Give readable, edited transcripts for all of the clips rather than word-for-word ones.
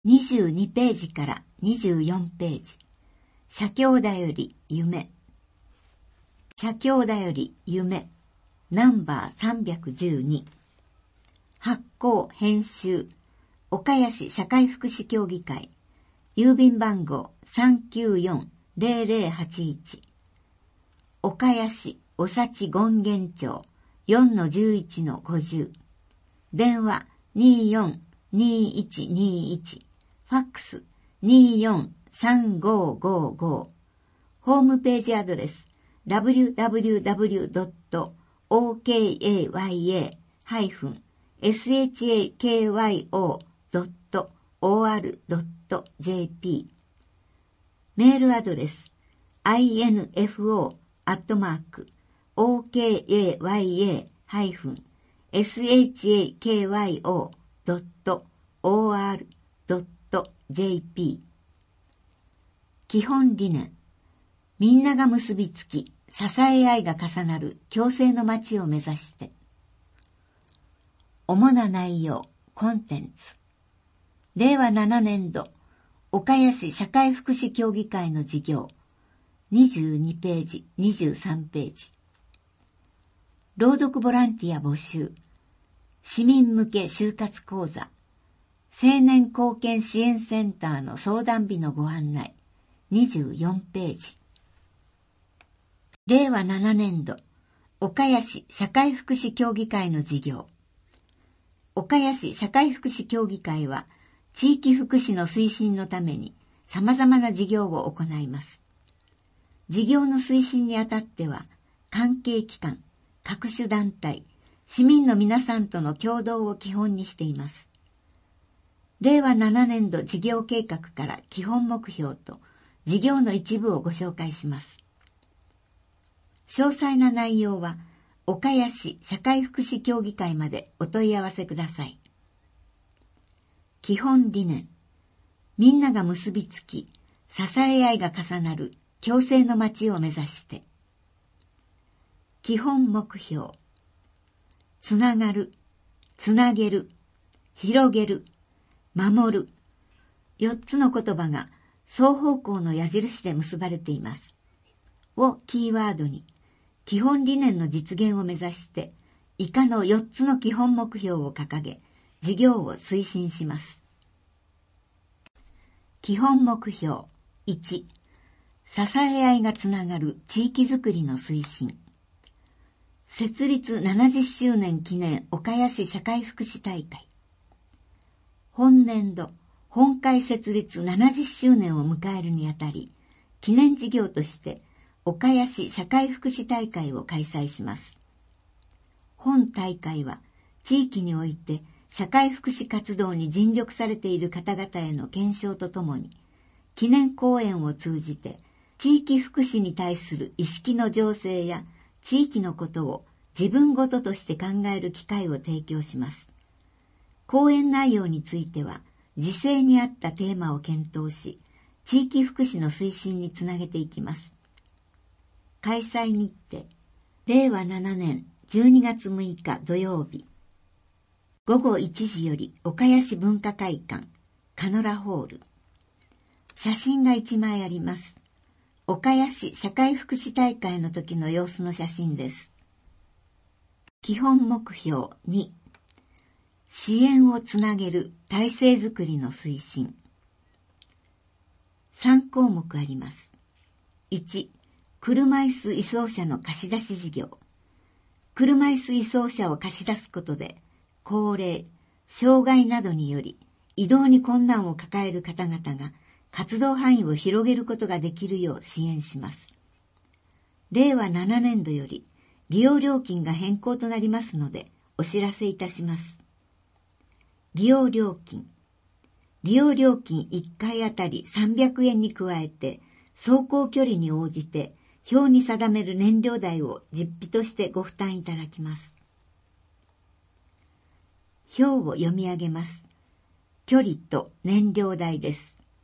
22ページから24ページ。写経だより夢。写経だより夢。ナンバー312。発行編集。岡谷市社会福祉協議会。郵便番号394-0081。岡谷市おさち権現町 4-11-50。電話24-2121。ファックス243555。ホームページアドレス www.okayashakyo.or.jp。 メールアドレス info@okayashakyo.or.jp。 基本理念。みんなが結びつき、支え合いが重なる共生の街を目指して。主な内容、コンテンツ。令和7年度、岡谷市社会福祉協議会の事業。22ページ、23ページ。朗読ボランティア募集。市民向け就活講座。青年貢献支援センターの相談日のご案内。24ページ。令和7年度、岡谷市社会福祉協議会の事業。岡谷市社会福祉協議会は、地域福祉の推進のために様々な事業を行います。事業の推進にあたっては、関係機関、各種団体、市民の皆さんとの協働を基本にしています。令和7年度事業計画から基本目標と事業の一部をご紹介します。詳細な内容は、岡谷市社会福祉協議会までお問い合わせください。基本理念。みんなが結びつき、支え合いが重なる共生の街を目指して。基本目標。つながる、つなげる、広げる、守る。4つの言葉が双方向の矢印で結ばれています。をキーワードに、基本理念の実現を目指して、以下の4つの基本目標を掲げ、事業を推進します。基本目標。1、支え合いがつながる地域づくりの推進。設立70周年記念岡谷市社会福祉大会。本年度、本会設立70周年を迎えるにあたり、記念事業として、岡谷市社会福祉大会を開催します。本大会は、地域において社会福祉活動に尽力されている方々への顕彰とともに、記念講演を通じて、地域福祉に対する意識の醸成や、地域のことを自分ごととして考える機会を提供します。講演内容については、時勢に合ったテーマを検討し、地域福祉の推進につなげていきます。開催日程、令和7年12月6日土曜日。午後1時より岡谷市文化会館、カノラホール。写真が1枚あります。岡谷市社会福祉大会の時の様子の写真です。基本目標2、支援をつなげる体制づくりの推進。3項目あります。1、車椅子移送車の貸し出し事業。車椅子移送車を貸し出すことで、高齢、障害などにより移動に困難を抱える方々が活動範囲を広げることができるよう支援します。令和7年度より利用料金が変更となりますのでお知らせいたします。利用料金。利用料金1回あたり300円に加えて、走行距離に応じて表に定める燃料代を実費としてご負担いただきます。表を読み上げます。距離と燃料代です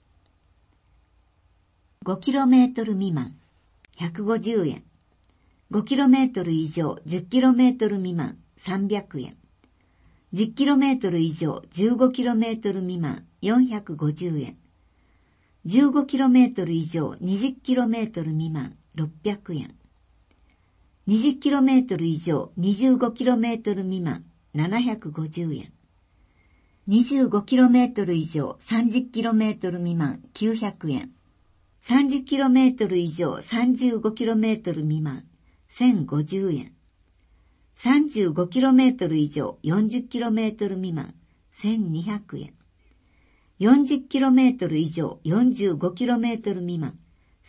。5km 未満、150円。5km 以上 10km 未満、300円。 10km 以上 15km 未満450円。15km 以上 20km 未満600円。20km 以上 25km 未満750円。25km 以上 30km 未満900円。30km 以上 35km 未満1050円。35km 以上 40km 未満1200円。40km 以上 45km 未満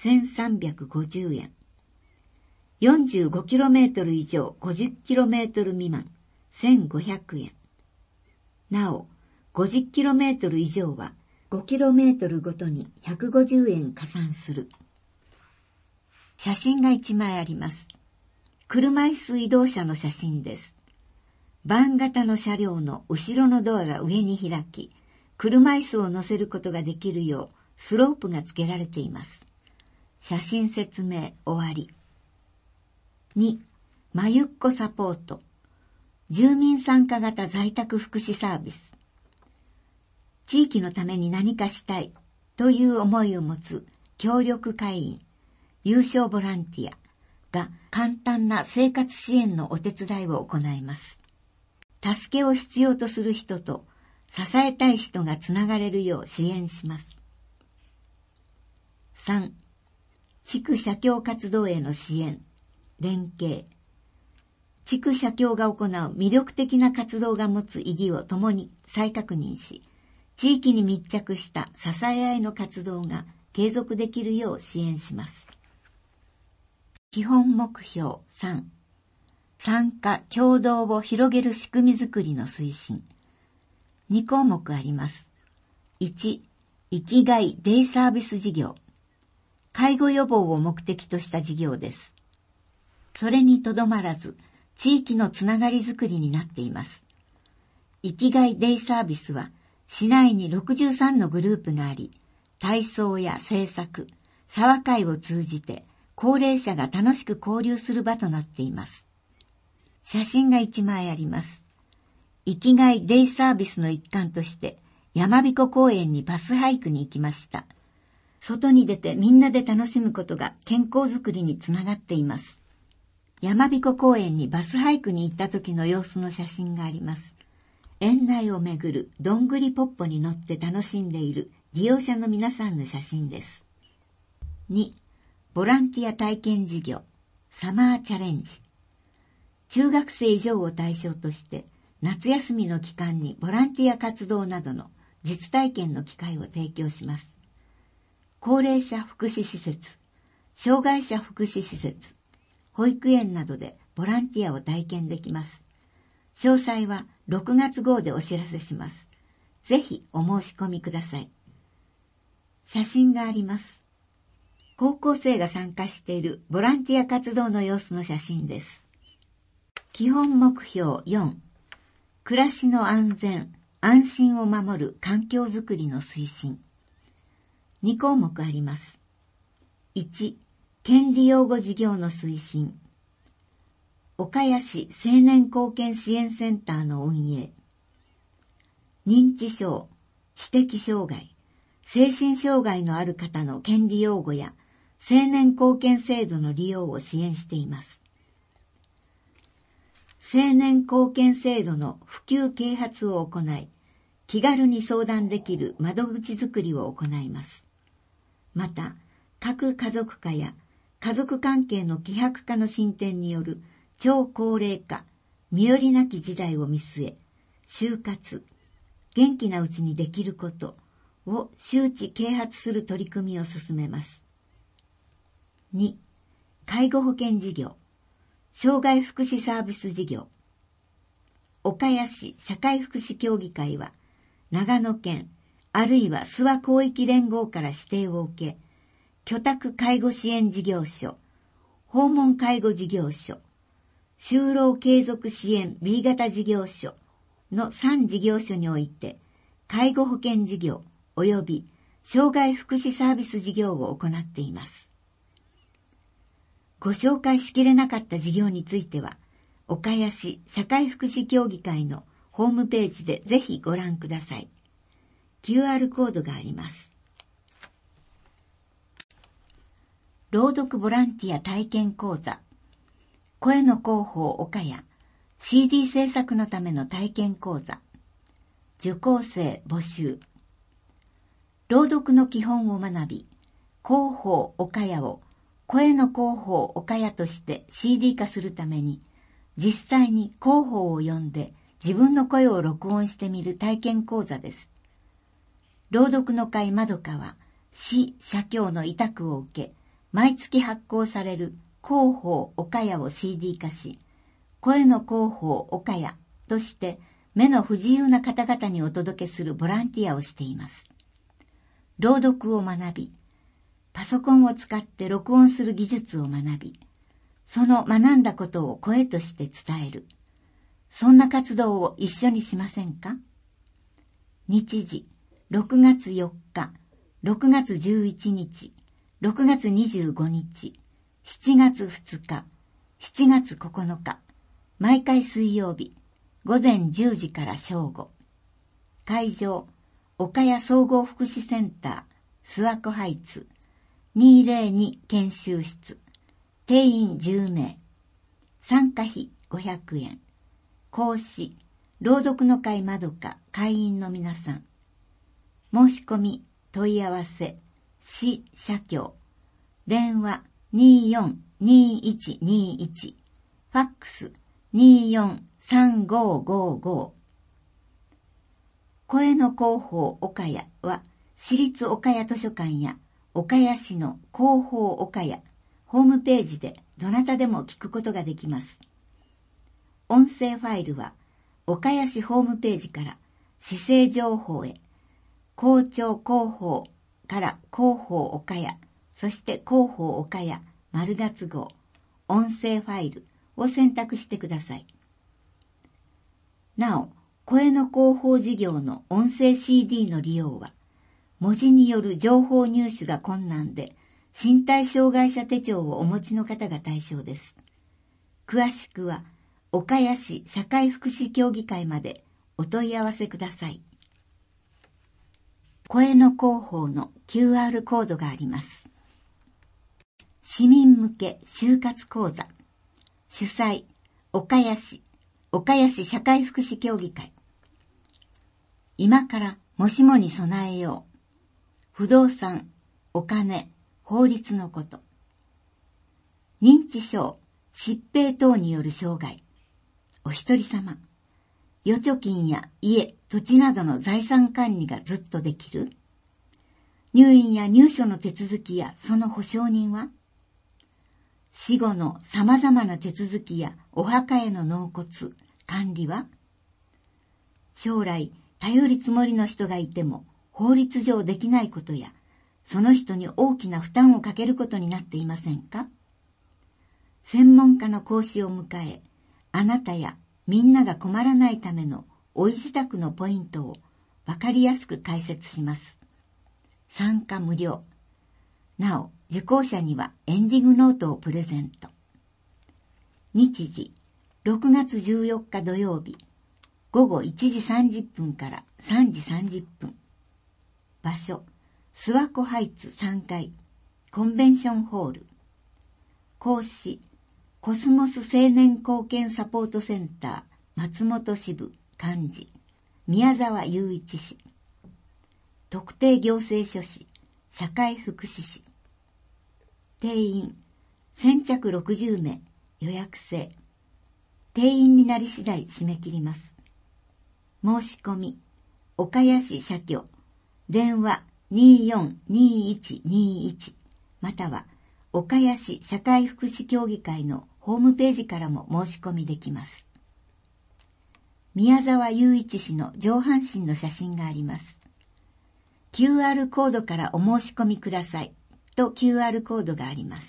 1350円。45km 以上 50km 未満1500円。なお、50km 以上は 5km ごとに150円加算する。写真が1枚あります。車椅子移動車の写真です。バン型の車両の後ろのドアが上に開き、車椅子を乗せることができるようスロープが付けられています。写真説明終わり。2. まゆっこサポート。住民参加型在宅福祉サービス。地域のために何かしたいという思いを持つ協力会員、有償ボランティアが簡単な生活支援のお手伝いを行います。助けを必要とする人と支えたい人がつながれるよう支援します。3. 地区社協活動への支援、連携。地区社協が行う魅力的な活動が持つ意義を共に再確認し、地域に密着した支え合いの活動が継続できるよう支援します。基本目標3、参加協働を広げる仕組みづくりの推進。2項目あります。1、生きがいデイサービス事業。介護予防を目的とした事業です。それにとどまらず、地域のつながりづくりになっています。生きがいデイサービスは、市内に63のグループがあり、体操や制作、沢会を通じて、高齢者が楽しく交流する場となっています。写真が1枚あります。生きがいデイサービスの一環として、山彦公園にバスハイクに行きました。外に出てみんなで楽しむことが健康づくりにつながっています。山彦公園にバスハイクに行った時の様子の写真があります。園内を巡るどんぐりポッポに乗って楽しんでいる利用者の皆さんの写真です。2. ボランティア体験事業、サマーチャレンジ。中学生以上を対象として、夏休みの期間にボランティア活動などの実体験の機会を提供します。高齢者福祉施設、障害者福祉施設、保育園などでボランティアを体験できます。詳細は6月号でお知らせします。ぜひお申し込みください。写真があります。高校生が参加しているボランティア活動の様子の写真です。基本目標4、暮らしの安全、安心を守る環境づくりの推進。2項目あります。1、権利擁護事業の推進。岡谷市青年貢献支援センターの運営。認知症、知的障害、精神障害のある方の権利擁護や青年貢献制度の利用を支援しています。青年貢献制度の普及啓発を行い、気軽に相談できる窓口づくりを行います。また、核家族化や家族関係の希薄化の進展による超高齢化、身寄りなき時代を見据え、就活、元気なうちにできることを周知啓発する取り組みを進めます。2、介護保険事業、障害福祉サービス事業。岡谷市社会福祉協議会は、長野県あるいは諏訪広域連合から指定を受け、居宅介護支援事業所、訪問介護事業所、就労継続支援 B 型事業所の3事業所において、介護保険事業及び障害福祉サービス事業を行っています。ご紹介しきれなかった事業については、岡谷市社会福祉協議会のホームページでぜひご覧ください。QR コードがあります。朗読ボランティア体験講座、声の広報岡谷、CD 制作のための体験講座、受講生募集。朗読の基本を学び、広報岡谷を声の広報岡谷として CD 化するために、実際に広報を呼んで自分の声を録音してみる体験講座です。朗読の会まどかは、市社協の委託を受け、毎月発行される広報岡谷を CD 化し、声の広報岡谷として目の不自由な方々にお届けするボランティアをしています。朗読を学び、パソコンを使って録音する技術を学び、その学んだことを声として伝える。そんな活動を一緒にしませんか？日時、6月4日、6月11日、6月25日、7月2日、7月9日、毎回水曜日、午前10時から正午。会場、岡谷総合福祉センター、諏訪湖ハイツ、202研修室、定員10名、参加費500円、講師、朗読の会まどか会員の皆さん、申し込み、問い合わせ、市社協、電話242121、ファックス243555。声の広報岡谷は、市立岡谷図書館や岡谷市の広報岡谷、ホームページでどなたでも聞くことができます。音声ファイルは、岡谷市ホームページから市政情報へ、校長広報から広報岡谷、そして広報岡谷丸月号、音声ファイルを選択してください。なお、声の広報事業の音声 CD の利用は、文字による情報入手が困難で、身体障害者手帳をお持ちの方が対象です。詳しくは、岡谷市社会福祉協議会までお問い合わせください。声の広報の QR コードがあります。市民向け就活講座。主催、岡谷市社会福祉協議会。今からもしもに備えよう。不動産、お金、法律のこと。認知症、疾病等による障害。お一人様。預貯金や家、土地などの財産管理がずっとできる？入院や入所の手続きやその保証人は？死後の様々な手続きやお墓への納骨、管理は？将来、頼り積もりの人がいても法律上できないことや、その人に大きな負担をかけることになっていませんか？専門家の講師を迎え、あなたやみんなが困らないためのおい自宅のポイントをわかりやすく解説します。参加無料。なお、受講者にはエンディングノートをプレゼント。日時、6月14日土曜日、午後1時30分から3時30分。場所、諏訪湖ハイツ3階、コンベンションホール。講師、コスモス青年貢献サポートセンター松本支部幹事宮沢雄一氏。特定行政書士社会福祉士。定員先着60名予約制。定員になり次第締め切ります。申し込み岡谷市社協電話242121または岡谷市社会福祉協議会のホームページからも申し込みできます。宮沢雄一氏の上半身の写真があります。QR コードからお申し込みくださいと QR コードがあります。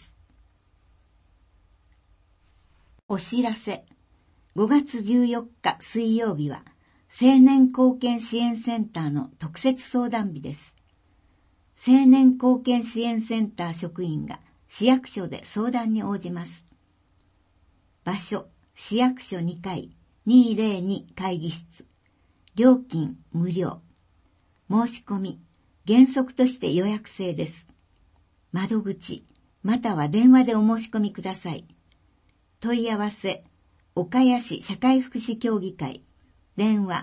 お知らせ。5月14日水曜日は青年貢献支援センターの特設相談日です。青年貢献支援センター職員が市役所で相談に応じます。場所、市役所2階202会議室料金無料。申し込み、原則として予約制です。窓口、または電話でお申し込みください。問い合わせ、岡谷市社会福祉協議会、電話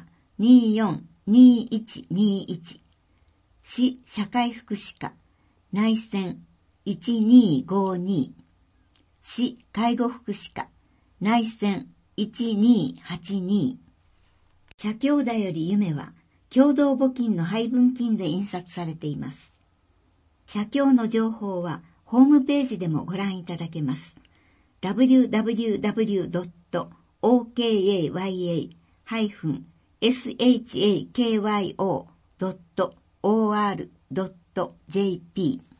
24-2121、市社会福祉課、内線1252、市介護福祉課、内線1282。社協だより夢は、共同募金の配分金で印刷されています。社協の情報は、ホームページでもご覧いただけます。www.okaya-shakyo.or.jp